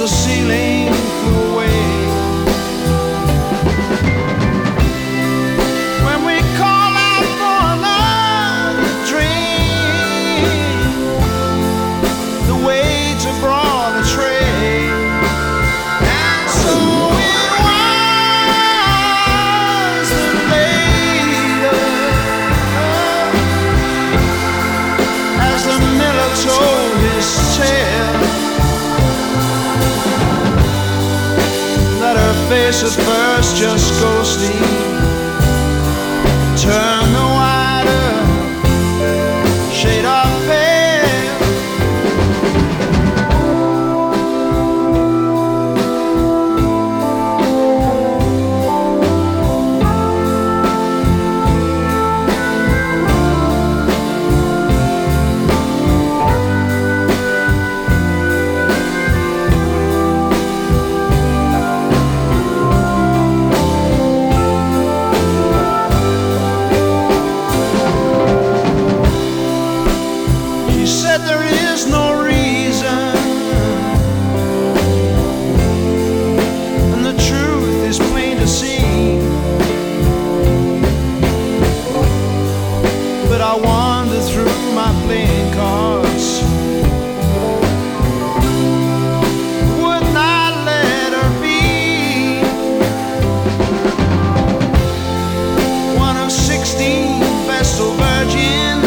the ceiling flew away. When we call out for another drink, the waiter brought a tray, and so it was that later, as the miller told his tale, that her face at first just ghostly turned the wider shade of pale. There is no reason, and the truth is plain to see, but I wander through my playing cards, would not let her be one of 16 Vestal virgins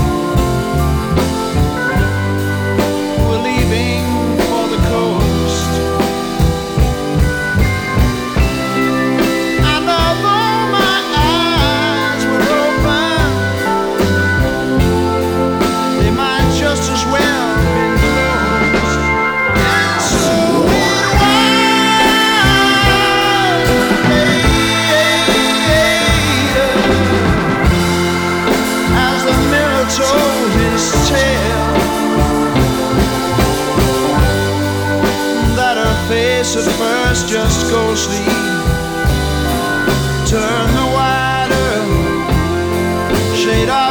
told his tale, that her face at first just ghostly turned the wider shade of